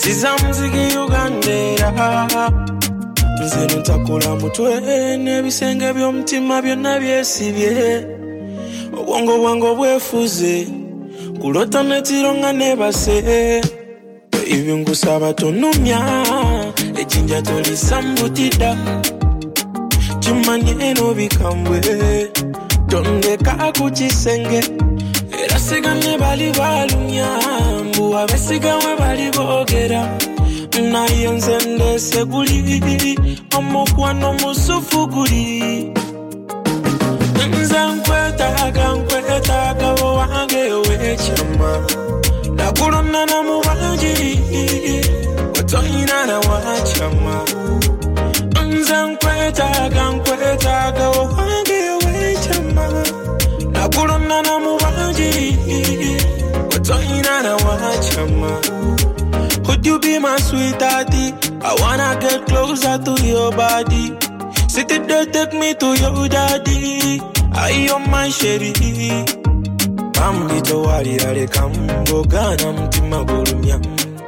Sizamziki Ugandera Nze ntakula mutwe Nebisenge by'omutima byonna byesibye Obwongo bwange bwefuze Kulota netironga nebase Ibyo ngusaba tonumya Ejinja tolisambutida Chimanye eno bikambwe Tondeka kuchisenge Era sigane bali balumya Mbu abesigawe bali bogera Naye nze ndese guli Omukwano musufu guli Nze nkwetaga wange wechama Nakulona na mubanji Watoina na wachama Nze nkwetaga wange wechama Nakulona na mubanji Watoina na wachama Could you be my sweet daddy? I wanna get closer to your body. Sit it there, take me to your daddy. I am my sherry. Bambi to wali ale kambo gana mtima gurumya.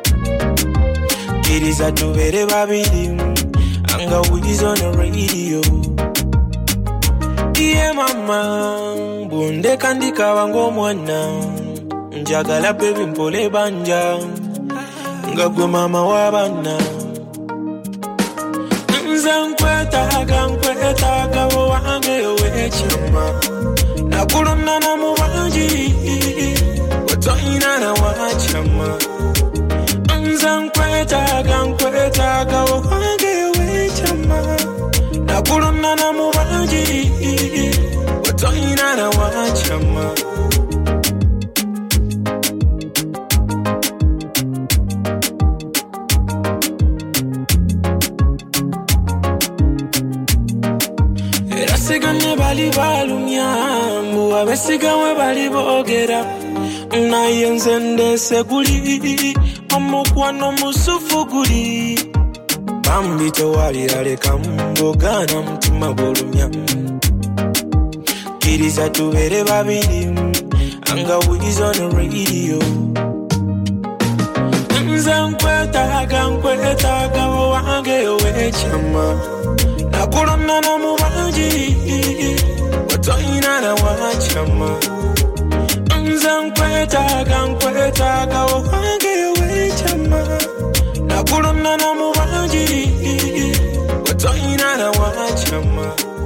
Kiriza tubere babiri. Anga wiz on the radio. Yeah mama, bunde kandika wango mwana. Njagala baby mpole banja. Ngagwe mama wabana Nze nkwetaga wange wechama Nakulona na mubanji Watoina na wachama Nze nkwetaga wange wechama Nakulona na mubanji Watoina na wachama Sigane bali balumya Mbu abesigawe bali bogera Naye nze ndese guli Omukwano musufu guli Bambi tewalira leka mbogana mutima gwolumya Kiriza tubere babiri Anga wiz on the radio Nze nkwetaga wange wechama Nakulona na mubanji Watoina na wachama Nze nkwetaga wange wechama Nakulona na mubanji Watoina na wachama